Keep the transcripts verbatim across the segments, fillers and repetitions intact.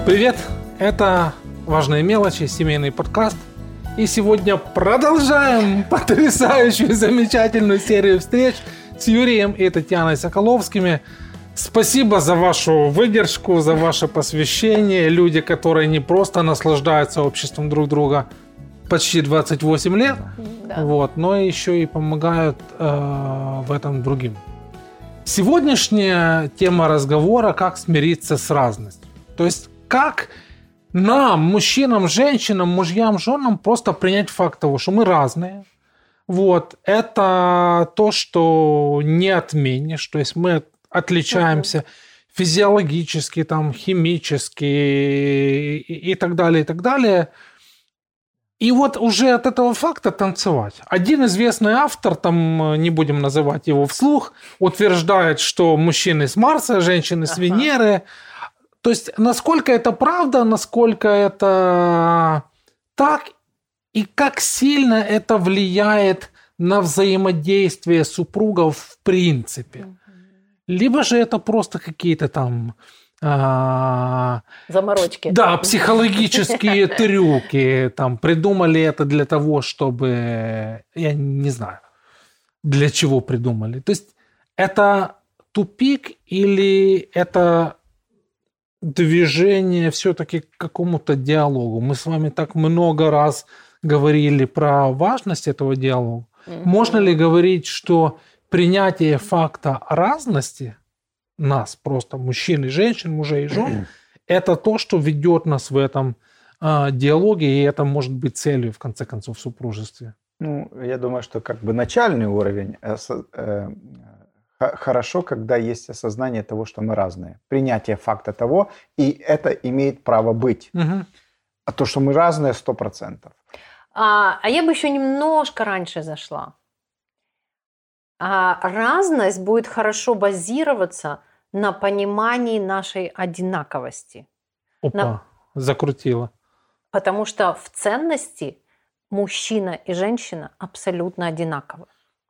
Привет! Это «Важные мелочи», семейный подкаст. И сегодня продолжаем потрясающую, замечательную серию встреч с Юрием и Татьяной Соколовскими. Спасибо за вашу выдержку, за ваше посвящение. Люди, которые не просто наслаждаются обществом друг друга почти двадцать восемь лет, да. вот, но еще и помогают э, в этом другим. Сегодняшняя тема разговора – как смириться с разностью. То есть, как нам, мужчинам, женщинам, мужьям, женам просто принять факт того, что мы разные. Вот. Это то, что не отменишь. То есть, мы отличаемся uh-huh. физиологически, там, химически и, и так далее, и так далее. И вот уже от этого факта танцевать. Один известный автор, там не будем называть его вслух, утверждает, что мужчины с Марса, женщины с Венеры. Uh-huh. То есть, насколько это правда, насколько это так, и как сильно это влияет на взаимодействие супругов в принципе. Uh-huh. Либо же это просто какие-то там... А, заморочки. Да, психологические трюки. Там, придумали это для того, чтобы... Я не знаю, для чего придумали. То есть, это тупик или это движение все-таки к какому-то диалогу? Мы с вами так много раз говорили про важность этого диалога. Mm-hmm. Можно ли говорить, что принятие факта разности нас, просто мужчин и женщин, мужей и жен, это то, что ведет нас в этом э, диалоге, и это может быть целью, в конце концов, в супружестве? Ну, я думаю, что как бы начальный уровень э, э, хорошо, когда есть осознание того, что мы разные. Принятие факта того, и это имеет право быть. Угу. А то, что мы разные, сто процентов. А, а я бы еще немножко раньше зашла. А разность будет хорошо базироваться на понимании нашей одинаковости. Опа, на... закрутила. Потому что в ценности мужчина и женщина абсолютно одинаковы.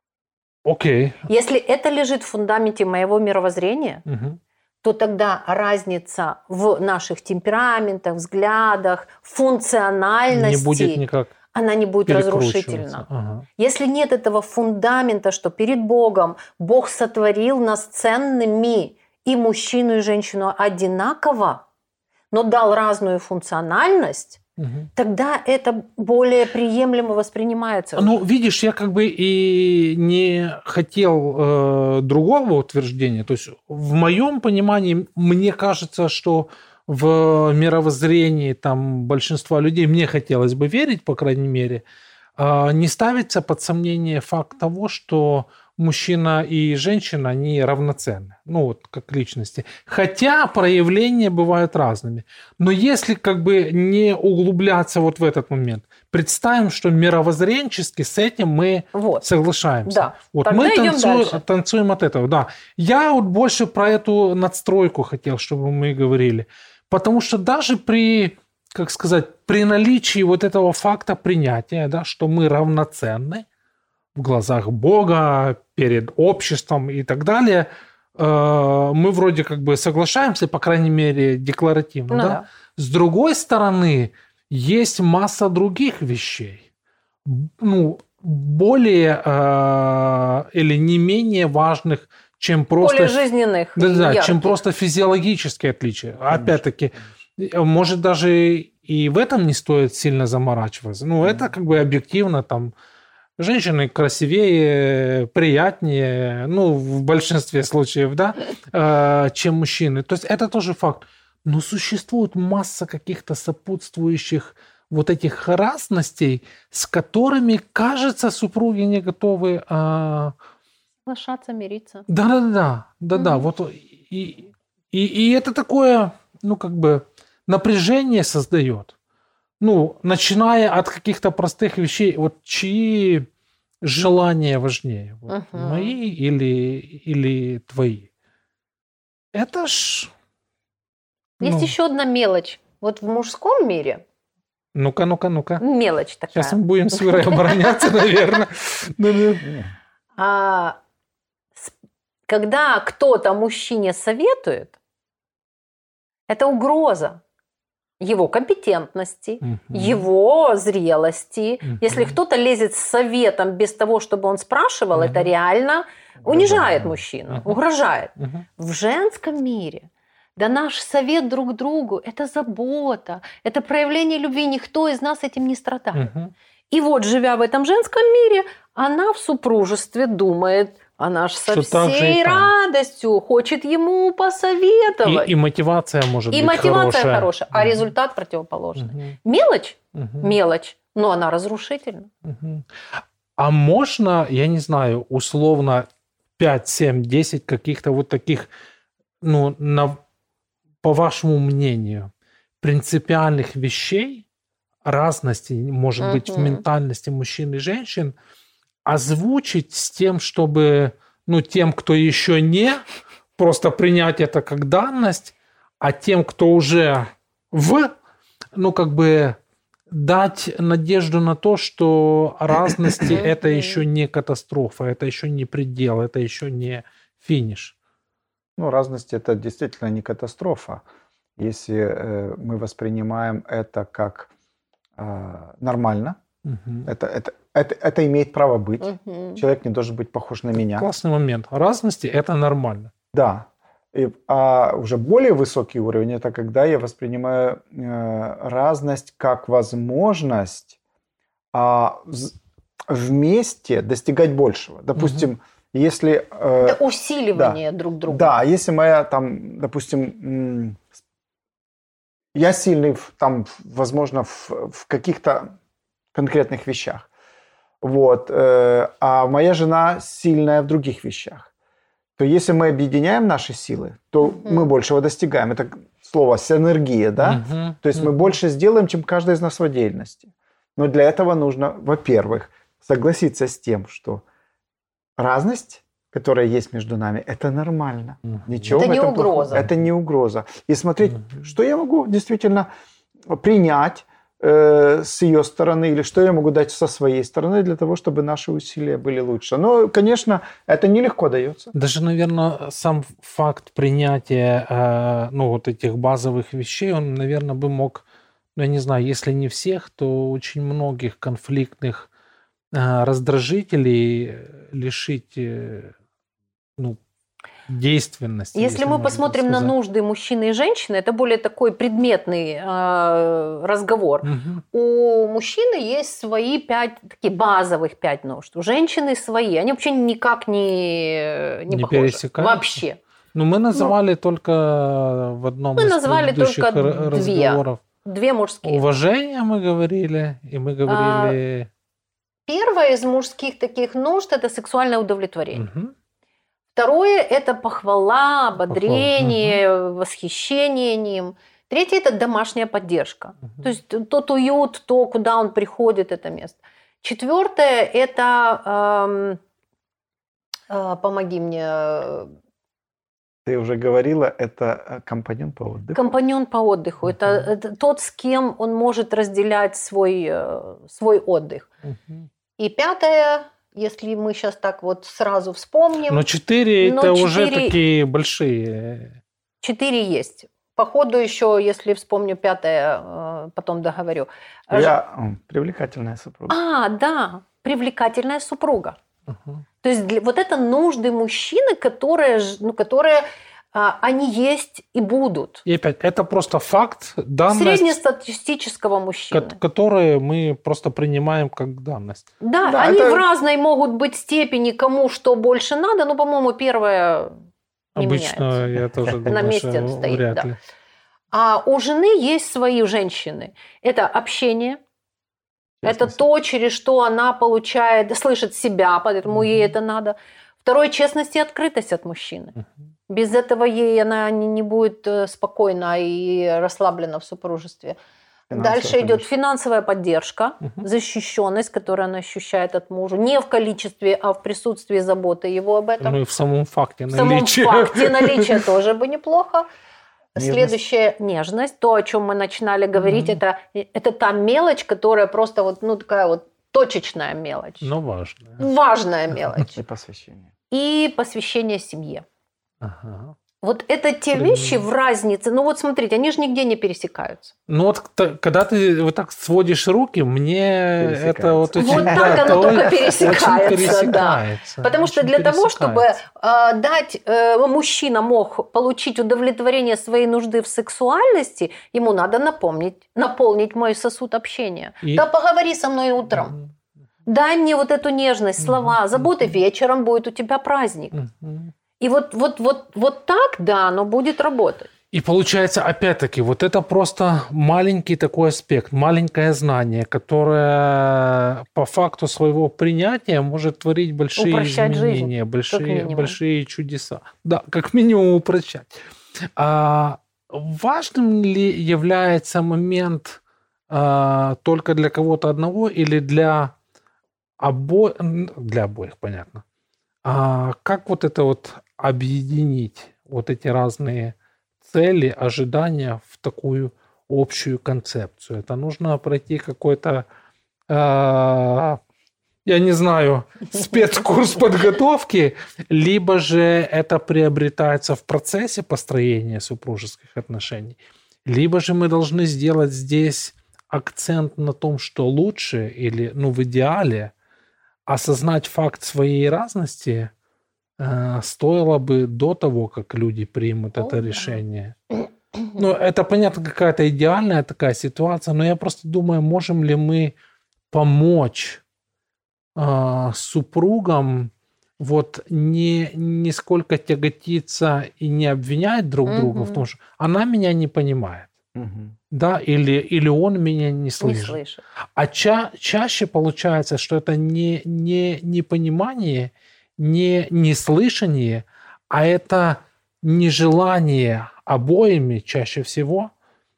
Окей. Если это лежит в фундаменте моего мировоззрения, угу. то тогда разница в наших темпераментах, взглядах, функциональности... Не будет никак. Она не будет разрушительна. Ага. Если нет этого фундамента, что перед Богом Бог сотворил нас ценными, и мужчину, и женщину одинаково, но дал разную функциональность, угу. тогда это более приемлемо воспринимается. Ну, видишь, я как бы и не хотел э, другого утверждения. То есть, в моем понимании, мне кажется, что в мировоззрении там, большинства людей, мне хотелось бы верить, по крайней мере, не ставится под сомнение факт того, что мужчина и женщина, они равноценны, ну вот как личности. Хотя проявления бывают разными. Но если как бы не углубляться вот в этот момент, представим, что мировоззренчески с этим мы вот. соглашаемся. Да. Вот мы танцуем, танцуем от этого. Да. Я вот больше про эту надстройку хотел, чтобы мы говорили. Потому что даже при, как сказать, при наличии вот этого факта принятия, да, что мы равноценны в глазах Бога, перед обществом и так далее, э, мы вроде как бы соглашаемся, по крайней мере, декларативно. Ну, да? Да. С другой стороны, есть масса других вещей, ну, более э, или не менее важных, чем просто... Более жизненных. Да, да, чем просто физиологические отличия. Конечно. Опять-таки, может, даже и в этом не стоит сильно заморачиваться. Ну, mm-hmm. это как бы объективно, там, женщины красивее, приятнее, ну, в большинстве случаев, да, э, чем мужчины. То есть, это тоже факт. Но существует масса каких-то сопутствующих вот этих разностей, с которыми, кажется, супруги не готовы... Э, соглашаться, мириться. Да-да-да, да-да, вот и, и, и это такое, ну, как бы напряжение создает. Ну, начиная от каких-то простых вещей, вот чьи желания важнее, вот, uh-huh. мои или, или твои. Это ж... Есть ну... еще одна мелочь. Вот в мужском мире... Ну-ка, ну-ка, ну-ка. Мелочь такая. Сейчас мы будем с Юрой обороняться, наверное. Когда кто-то мужчине советует, это угроза. его компетентности, угу. его зрелости. Угу. Если кто-то лезет с советом без того, чтобы он спрашивал, угу. это реально унижает угрожает. мужчину, угу. угрожает. Угу. В женском мире, да наш совет друг другу – это забота, это проявление любви. Никто из нас этим не страдает. Угу. И вот, живя в этом женском мире, она в супружестве думает, она же со что всей радостью хочет ему посоветовать. И, и мотивация может и быть мотивация хорошая. хорошая, а угу. результат противоположный. Угу. Мелочь? Угу. Мелочь, но она разрушительна. Угу. А можно, я не знаю, условно пять, семь, десять каких-то вот таких, ну, на, по вашему мнению, принципиальных вещей, разности, может uh-huh. быть, в ментальности мужчин и женщин, озвучить с тем, чтобы, ну, тем, кто еще не, просто принять это как данность, а тем, кто уже в, ну, как бы дать надежду на то, что разности это еще не катастрофа, это еще не предел, это еще не финиш. Ну, разность это действительно не катастрофа. Если э, мы воспринимаем это как э, нормально, угу. это, это, это, это имеет право быть. Угу. Человек не должен быть похож на меня. Классный момент. Разности это нормально. Да. И, а уже более высокий уровень это когда я воспринимаю э, разность как возможность э, вместе достигать большего. Допустим, угу. если... Э, это усиливание да, друг друга. Да, если моя там, допустим, я сильный в, там, возможно, в, в каких-то конкретных вещах, вот, э, а моя жена сильная в других вещах, то если мы объединяем наши силы, то mm-hmm. мы большего достигаем. Это слово синергия, да? Mm-hmm. То есть mm-hmm. мы больше сделаем, чем каждый из нас в отдельности. Но для этого нужно, во-первых, согласиться с тем, что разность, которая есть между нами, это нормально. Mm-hmm. Ничего это в не этом угроза. Плохого. Это не угроза. И смотреть, mm-hmm. что я могу действительно принять э, с ее стороны, или что я могу дать со своей стороны для того, чтобы наши усилия были лучше. Но, конечно, это нелегко дается. Даже, наверное, сам факт принятия э, ну, вот этих базовых вещей, он, наверное, бы мог, ну, я не знаю, если не всех, то очень многих конфликтных э, раздражителей лишить э, ну, действенности. Если, если мы посмотрим сказать. на нужды мужчины и женщины, это более такой предметный э, разговор. Угу. У мужчины есть свои пять, такие базовых пять нужд. У женщины свои. Они вообще никак не, не, не похожи. Пересекаются? Вообще. Ну, мы называли ну, только в одном мы из назвали предыдущих только разговоров. Две. Две мужские. Уважение мы говорили, и мы говорили... А, первое из мужских таких нужд – это сексуальное удовлетворение. Угу. Второе – это похвала, ободрение, Похвала. Угу. восхищение ним. Третье – это домашняя поддержка. Угу. То есть тот уют, то, куда он приходит, это место. Четвертое – это… Э, э, помоги мне… Ты уже говорила, это компаньон по отдыху. Компаньон по отдыху. Uh-huh. Это, это тот, с кем он может разделять свой, свой отдых. Uh-huh. И пятое… Если мы сейчас так вот сразу вспомним. Но четыре это четыре... уже такие большие. Четыре есть. По ходу еще, если вспомню пятое, потом договорю. Я привлекательная супруга. А, да, привлекательная супруга. Uh-huh. То есть для, вот это нужды мужчины, которые, ну, которые а, они есть и будут. И опять, это просто факт, данность. Среднестатистического мужчины. Ко- которые мы просто принимаем как данность. Да, да они это... в разной могут быть степени, кому что больше надо, но, по-моему, первое не Обычно меняется. Я тоже думаю, на месте что стоит, вряд да. ли. А у жены есть свои женщины. Это общение. Это то, через что она получает, слышит себя, поэтому uh-huh. ей это надо. Второе – честность и открытость от мужчины. Uh-huh. Без этого ей она не, не будет спокойна и расслаблена в супружестве. Финансовая Дальше идет поддержка. Финансовая поддержка, uh-huh. защищенность, которую она ощущает от мужа. Не в количестве, а в присутствии заботы его об этом. Ну и в самом факте в наличия. В самом факте наличия тоже бы неплохо. Нежность. Следующая нежность, то, о чем мы начинали говорить, mm-hmm. это, это та мелочь, которая просто вот, ну, такая вот точечная мелочь. Но важная. Важная мелочь. И посвящение. И посвящение семье. Ага. Вот это те вещи в разнице. Ну вот смотрите, они же нигде не пересекаются. Ну вот когда ты вот так сводишь руки, мне это вот очень... Вот так да, оно только очень пересекается, пересекается. Да. Потому что для того, чтобы э, дать, э, мужчина мог получить удовлетворение своей нужды в сексуальности, ему надо напомнить, наполнить мой сосуд общения. И... Да поговори со мной утром. Mm-hmm. Дай мне вот эту нежность, слова, mm-hmm. заботы, вечером будет у тебя праздник. Mm-hmm. И вот, вот, вот, вот так, да, оно будет работать. И получается, опять-таки, вот это просто маленький такой аспект, маленькое знание, которое по факту своего принятия может творить большие упрощать изменения, жизнь, большие, большие чудеса. Да, как минимум упрощать. А важным ли является момент а, только для кого-то одного или для обоих? Для обоих, понятно. А как вот это вот объединить вот эти разные цели, ожидания в такую общую концепцию? Это нужно пройти какой-то, э, я не знаю, спецкурс подготовки, либо же это приобретается в процессе построения супружеских отношений, либо же мы должны сделать здесь акцент на том, что лучше или, ну, в идеале осознать факт своей разности э, стоило бы до того, как люди примут О, это да. решение. Ну, это, понятно, какая-то идеальная такая ситуация, но я просто думаю, можем ли мы помочь э, супругам вот не, не сколько тяготиться и не обвинять друг угу. друга в том, что она меня не понимает. Угу. Да, или, или он меня не слышит. Не слышит. А ча- чаще получается, что это не, не непонимание, не неслышание, а это нежелание обоими чаще всего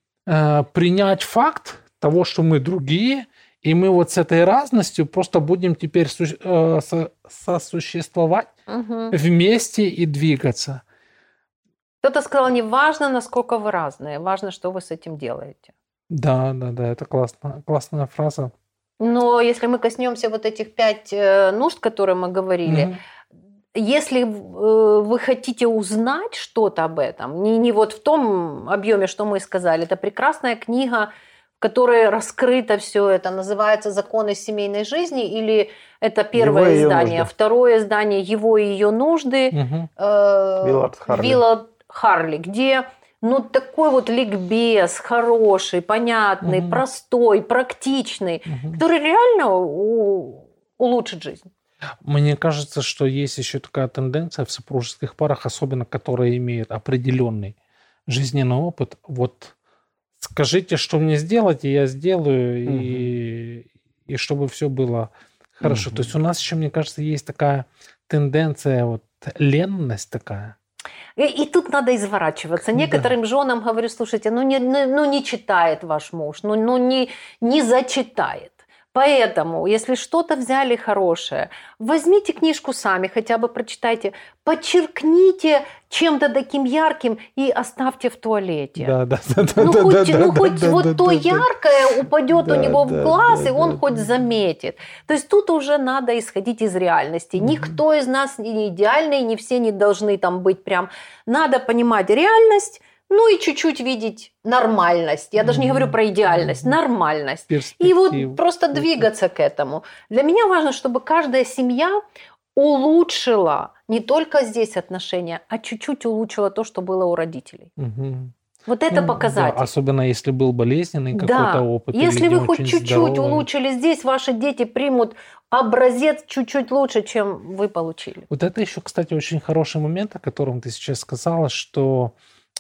э, принять факт того, что мы другие, и мы вот с этой разностью просто будем теперь су- э, со- сосуществовать угу. вместе и двигаться. Кто-то сказал, не важно, насколько вы разные, важно, что вы с этим делаете. Да, да, да, это классно, классная фраза. Но если мы коснемся вот этих пять нужд, которые мы говорили, mm-hmm. если вы хотите узнать что-то об этом, не, не вот в том объеме, что мы сказали, это прекрасная книга, в которой раскрыто все это, называется «Законы семейной жизни», или это первое его издание, второе издание «Его и ее нужды», mm-hmm. э, Виллард Харли. Виллард Харли, где ну, такой вот ликбез, хороший, понятный, угу. простой, практичный, угу. который реально у- улучшит жизнь. Мне кажется, что есть еще такая тенденция в супружеских парах, особенно которые имеют определенный жизненный опыт. Вот скажите, что мне сделать, и я сделаю, угу. и, и чтобы все было хорошо. Угу. То есть у нас еще, мне кажется, есть такая тенденция, вот ленность такая. И, и тут надо изворачиваться. Некоторым да. женам говорю, слушайте, ну не, ну не читает ваш муж, ну, ну не, не зачитает. Поэтому, если что-то взяли хорошее, возьмите книжку сами, хотя бы прочитайте, подчеркните чем-то таким ярким и оставьте в туалете. Да, да, да, ну да, хоть, да, ну, да, хоть да, вот да, то да, яркое упадет да, у него да, в глаз, да, и он да, хоть да. заметит. То есть тут уже надо исходить из реальности. Mm-hmm. Никто из нас не идеальный, не все не должны там быть прям. Надо понимать реальность, ну и чуть-чуть видеть нормальность. Я даже не говорю про идеальность, нормальность. И вот просто двигаться к этому. Для меня важно, чтобы каждая семья улучшила не только здесь отношения, а чуть-чуть улучшила то, что было у родителей. Угу. Вот это ну, показатель. Да, особенно если был болезненный какой-то да. опыт. Если вы хоть чуть-чуть здоровый. улучшили здесь, ваши дети примут образец чуть-чуть лучше, чем вы получили. Вот это еще, кстати, очень хороший момент, о котором ты сейчас сказала, что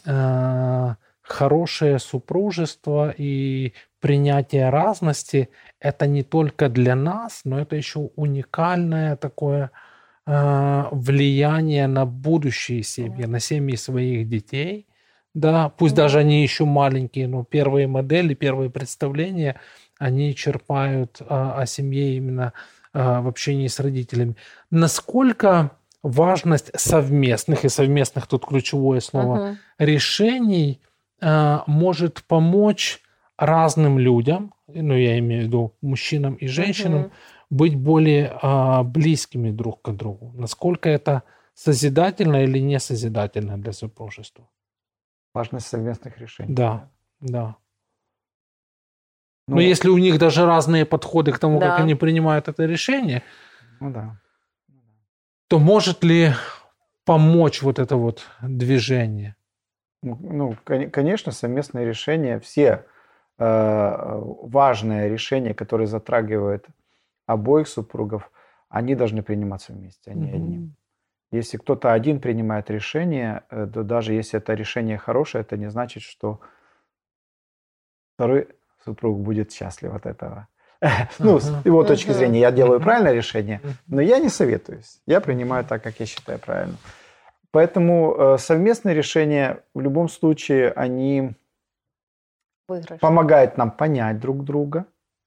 э, хорошее супружество и принятие разности – это не только для нас, но это еще уникальное такое э, влияние на будущие семьи, на семьи своих детей. Да, пусть да. даже они еще маленькие, но первые модели, первые представления, они черпают а, о семье именно а, в общении с родителями. Насколько важность совместных, и совместных тут ключевое слово, uh-huh. решений а, может помочь разным людям, ну я имею в виду мужчинам и женщинам, uh-huh. быть более а, близкими друг к другу? Насколько это созидательно или несозидательно для супружества? Важность совместных решений. Да, да. Ну, Но если у них даже разные подходы к тому, да. как они принимают это решение, ну, да. то может ли помочь вот это вот движение? Ну, конечно, совместные решения, все э, важные решения, которые затрагивают обоих супругов, они должны приниматься вместе, а не mm-hmm. одним. Если кто-то один принимает решение, то даже если это решение хорошее, это не значит, что второй супруг будет счастлив от этого. Ну, с его точки зрения, я делаю правильное решение, но я не советуюсь. Я принимаю так, как я считаю правильным. Поэтому совместные решения в любом случае, они Выигрыш. помогают нам понять друг друга,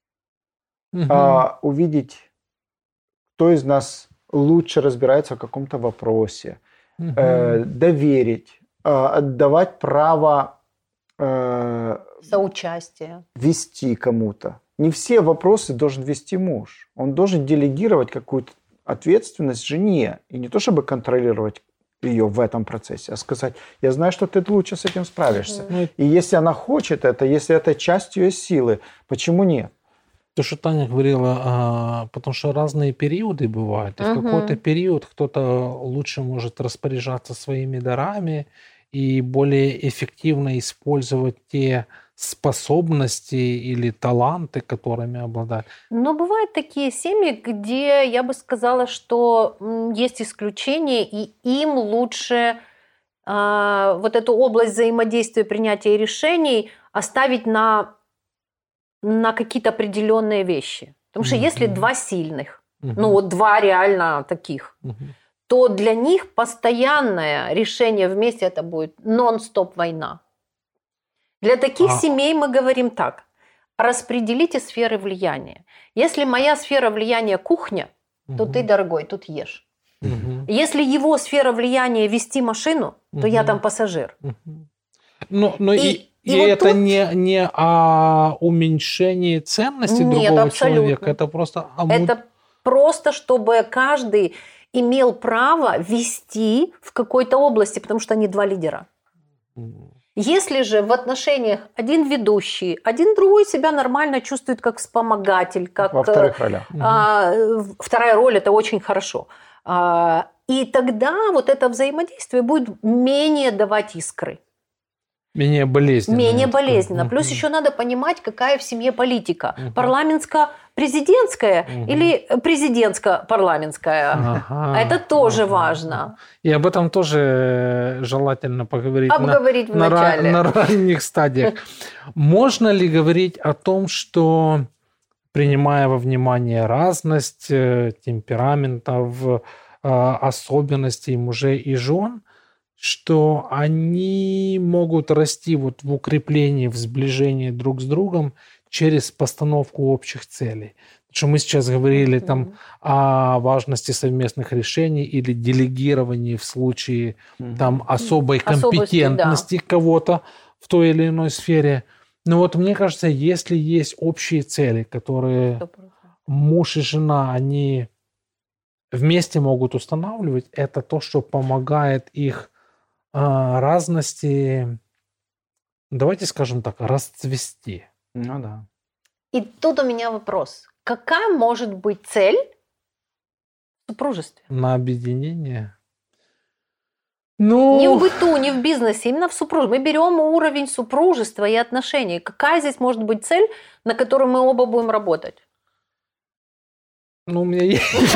увидеть, кто из нас лучше разбирается в каком-то вопросе, э, доверить, э, отдавать право э, соучастия, вести кому-то. Не все вопросы должен вести муж. Он должен делегировать какую-то ответственность жене. И не то, чтобы контролировать ее в этом процессе, а сказать, я знаю, что ты лучше с этим справишься. Mm-hmm. И если она хочет это, если это часть ее силы, почему нет? То, что Таня говорила, а, потому что разные периоды бывают. И uh-huh. в какой-то период кто-то лучше может распоряжаться своими дарами и более эффективно использовать те способности или таланты, которыми обладает. Но бывают такие семьи, где я бы сказала, что есть исключения, и им лучше а, вот эту область взаимодействия, принятия решений оставить на на какие-то определенные вещи. Потому что mm-hmm. если два сильных, mm-hmm. ну вот два реально таких, mm-hmm. то для них постоянное решение вместе это будет нон-стоп война. Для таких а. семей мы говорим так. Распределите сферы влияния. Если моя сфера влияния кухня, mm-hmm. то ты, дорогой, тут ешь. Mm-hmm. Если его сфера влияния вести машину, то mm-hmm. я там пассажир. Mm-hmm. Но, но и... и... И, и вот это тут... не, не о уменьшении ценности Нет, другого абсолютно. человека, это просто... О... Это просто, чтобы каждый имел право вести в какой-то области, потому что они два лидера. Mm. Если же в отношениях один ведущий, один другой себя нормально чувствует как вспомогатель, как... Во вторых ролях. А, вторая роль – это очень хорошо. А, и тогда вот это взаимодействие будет менее давать искры. Менее болезненно. Менее болезненно. Плюс uh-huh. еще надо понимать, какая в семье политика. Uh-huh. Парламентско-президентская uh-huh. или президентско-парламентская. Uh-huh. Это тоже uh-huh. важно. И об этом тоже желательно поговорить Обговорить на, в начале. На, на ранних стадиях. Можно ли говорить о том, что, принимая во внимание разность темпераментов, особенностей мужей и жен, что они могут расти вот в укреплении, в сближении друг с другом через постановку общих целей? Потому что мы сейчас говорили mm-hmm. там о важности совместных решений или делегировании в случае mm-hmm. там особой компетентности да. кого-то в той или иной сфере. Но вот мне кажется, если есть общие цели, которые сто процентов муж и жена, они вместе могут устанавливать, это то, что помогает их разности, давайте скажем так, расцвести. Ну да. И тут у меня вопрос. Какая может быть цель в супружестве? На объединение? Ну... Не в быту, не в бизнесе, именно в супружестве. Мы берем уровень супружества и отношений. Какая здесь может быть цель, на которую мы оба будем работать? Ну, у меня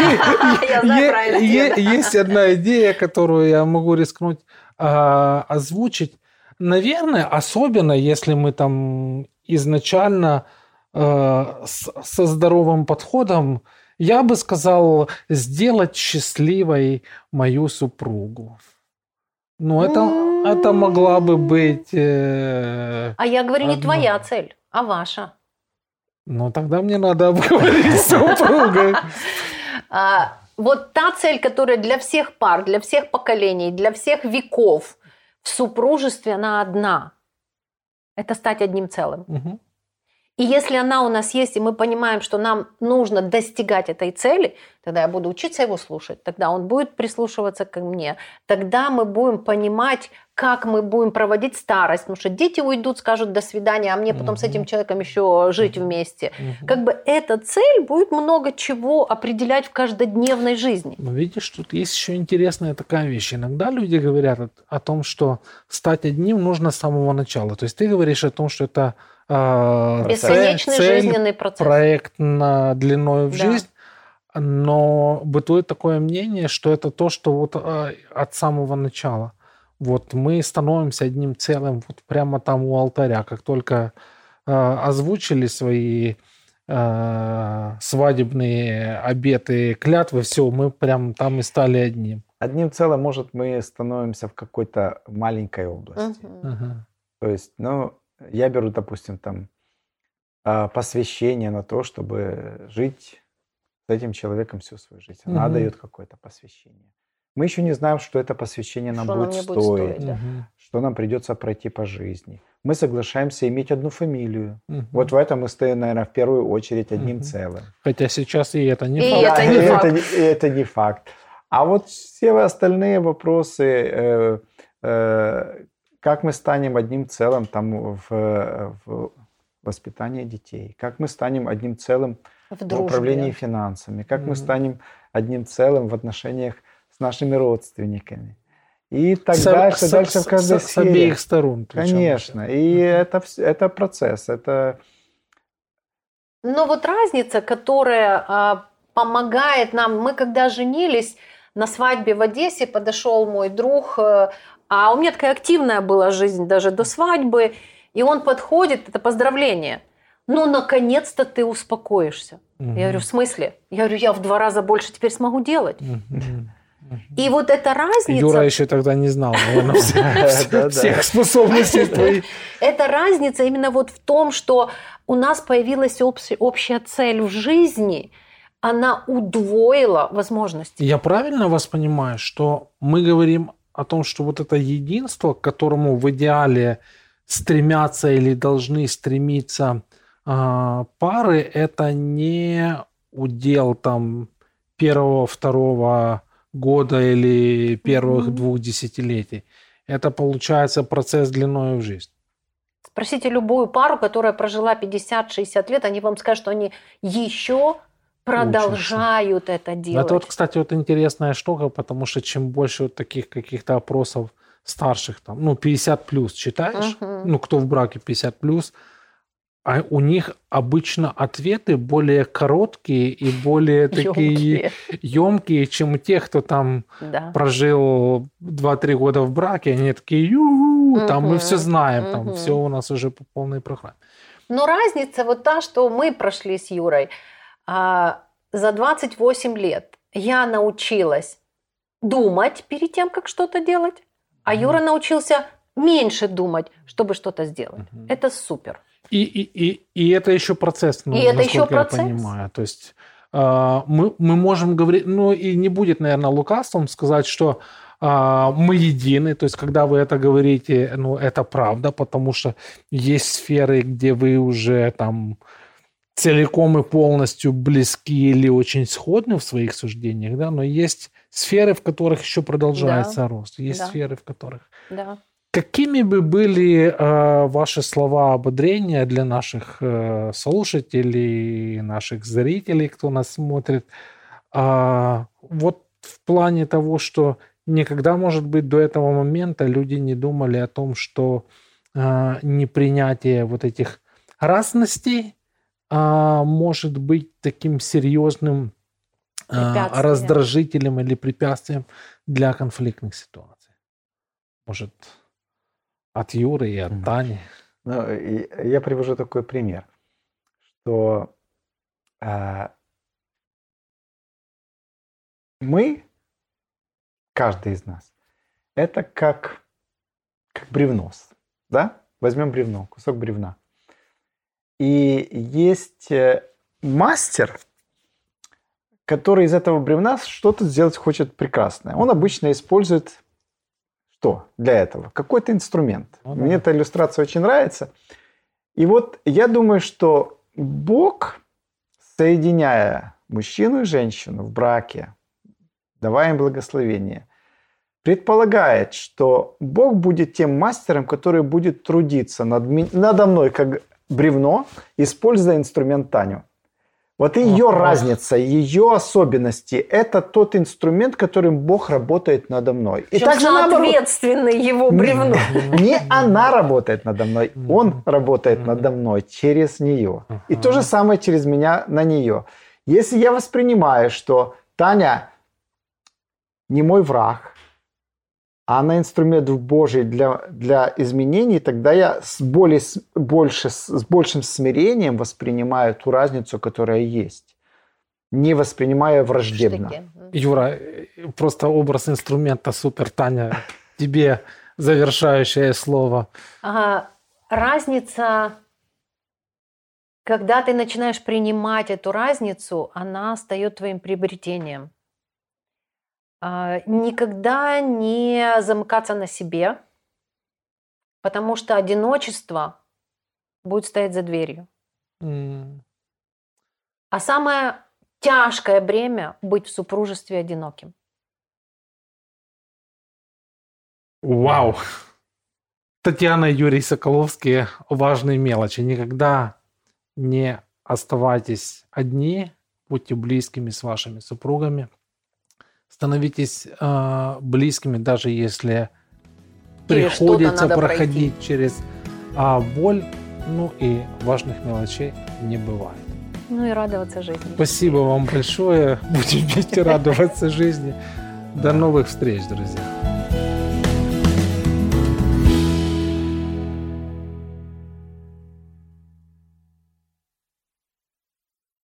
есть одна идея, которую я могу рискнуть озвучить. Наверное, особенно если мы там изначально со здоровым подходом, я бы сказал, сделать счастливой мою супругу. Ну, это, это могла бы быть... Э, а я говорю, не одна. Твоя цель, а ваша. Ну, тогда мне надо обговорить с супругой. Вот та цель, которая для всех пар, для всех поколений, для всех веков в супружестве, она одна. Это стать одним целым. Угу. И если она у нас есть, и мы понимаем, что нам нужно достигать этой цели, тогда я буду учиться его слушать, тогда он будет прислушиваться ко мне, тогда мы будем понимать, как мы будем проводить старость, потому что дети уйдут, скажут «до свидания», а мне потом uh-huh. с этим человеком еще жить uh-huh. вместе. Uh-huh. Как бы эта цель будет много чего определять в каждодневной жизни. Но видишь, тут есть еще интересная такая вещь. Иногда люди говорят о, о том, что стать одним нужно с самого начала. То есть ты говоришь о том, что это э, бесконечный цель, жизненный процесс. Проект на длиною в да. жизнь. Но бытует такое мнение, что это то, что вот э, от самого начала. Вот мы становимся одним целым вот прямо там у алтаря. Как только э, озвучили свои э, свадебные обеты, клятвы, все, мы прям там и стали одним. Одним целым, может, мы становимся в какой-то маленькой области. Uh-huh. Uh-huh. То есть, ну, я беру, допустим, там э, посвящение на то, чтобы жить с этим человеком всю свою жизнь. Она uh-huh. дает какое-то посвящение. Мы еще не знаем, что это посвящение нам что будет нам стоить, будет стоить да. что нам придется пройти по жизни. Мы соглашаемся иметь одну фамилию. Угу. Вот в этом мы стоим, наверное, в первую очередь одним угу. целым. Хотя сейчас и это не и факт. Это не и факт. Это, и это не факт. А вот все остальные вопросы, э, э, как мы станем одним целым там, в, в воспитании детей, как мы станем одним целым в, в управлении финансами, как угу. мы станем одним целым в отношениях с нашими родственниками. И так с, дальше, с, дальше с, в каждой с, сфере. С обеих сторон. Конечно. И uh-huh. это, это процесс. Это... Но вот разница, которая а, помогает нам, мы когда женились, на свадьбе в Одессе подошел мой друг, а у меня такая активная была жизнь даже до свадьбы, и он подходит, это поздравление. Ну, наконец-то ты успокоишься. Uh-huh. Я говорю, в смысле? Я говорю, я в два раза больше теперь смогу делать. Uh-huh. И вот эта разница... Юра еще тогда не знал, наверное, всех способностей твоих. Эта разница именно вот в том, что у нас появилась общая цель в жизни, она удвоила возможности. Я правильно вас понимаю, что мы говорим о том, что вот это единство, к которому в идеале стремятся или должны стремиться пары, это не удел там первого, второго года или первых mm-hmm. двух десятилетий. Это получается процесс длиной в жизнь. Спросите любую пару, которая прожила пятьдесят-шестьдесят лет, они вам скажут, что они еще продолжают Учатся. Это делать. Это вот, кстати, вот интересная штука, потому что чем больше вот таких каких-то опросов старших, там, ну, пятьдесят плюс читаешь, mm-hmm. ну, кто в браке пятьдесят плюс, а у них обычно ответы более короткие и более такие емкие, чем у тех, кто там да. прожил два-три года в браке. Они такие, ю-ху, угу, там мы все знаем, угу. там все у нас уже по полной программе. Но разница вот та, что мы прошли с Юрой. За двадцать восемь лет я научилась думать перед тем, как что-то делать, а угу. Юра научился меньше думать, чтобы что-то сделать. Угу. Это супер. И, и, и, и это еще процесс, ну, и это насколько еще процесс. Я понимаю. То есть э, мы, мы можем говорить, ну и не будет, наверное, лукавством сказать, что э, мы едины. То есть когда вы это говорите, ну это правда, потому что есть сферы, где вы уже там целиком и полностью близки или очень сходны в своих суждениях, да, но есть сферы, в которых еще продолжается да. рост, есть да. сферы, в которых... Да. Какими бы были э, ваши слова ободрения для наших э, слушателей, наших зрителей, кто нас смотрит, э, вот в плане того, что никогда, может быть, до этого момента люди не думали о том, что э, непринятие вот этих разностей э, может быть таким серьезным э, раздражителем или препятствием для конфликтных ситуаций? Может... От Юры и от Тани. Ну, и я привожу такой пример, что э, мы, каждый из нас, это как, как бревно, да? Возьмем бревно, кусок бревна. И есть мастер, который из этого бревна что-то сделать хочет прекрасное. Он обычно использует что для этого? Какой-то инструмент. Ну, да. Мне эта иллюстрация очень нравится. И вот я думаю, что Бог, соединяя мужчину и женщину в браке, давая им благословение, предполагает, что Бог будет тем мастером, который будет трудиться над, надо мной, как бревно, используя инструмент Таню. Вот ее ага. разница, ее особенности – это тот инструмент, которым Бог работает надо мной. И также ответственный его бревно. Не, не она работает надо мной, он работает надо мной через нее. И то же самое через меня на нее. Если я воспринимаю, что Таня не мой враг, а она инструмент Божий для, для изменений, тогда я с, более, больше, с большим смирением воспринимаю ту разницу, которая есть, не воспринимая враждебно. Штыки. Юра, просто образ инструмента супер. Таня, тебе завершающее слово. Ага, разница, когда ты начинаешь принимать эту разницу, она стает твоим приобретением. Никогда не замыкаться на себе, потому что одиночество будет стоять за дверью. Mm. А самое тяжкое бремя – быть в супружестве одиноким. Вау! Татьяна и Юрий Соколовские. Важные мелочи. Никогда не оставайтесь одни, будьте близкими с вашими супругами. Становитесь э, близкими, даже если через приходится проходить пройти. через э, боль. Ну и важных мелочей не бывает. Ну и радоваться жизни. Спасибо вам большое. Будем вместе радоваться жизни. До новых встреч, друзья.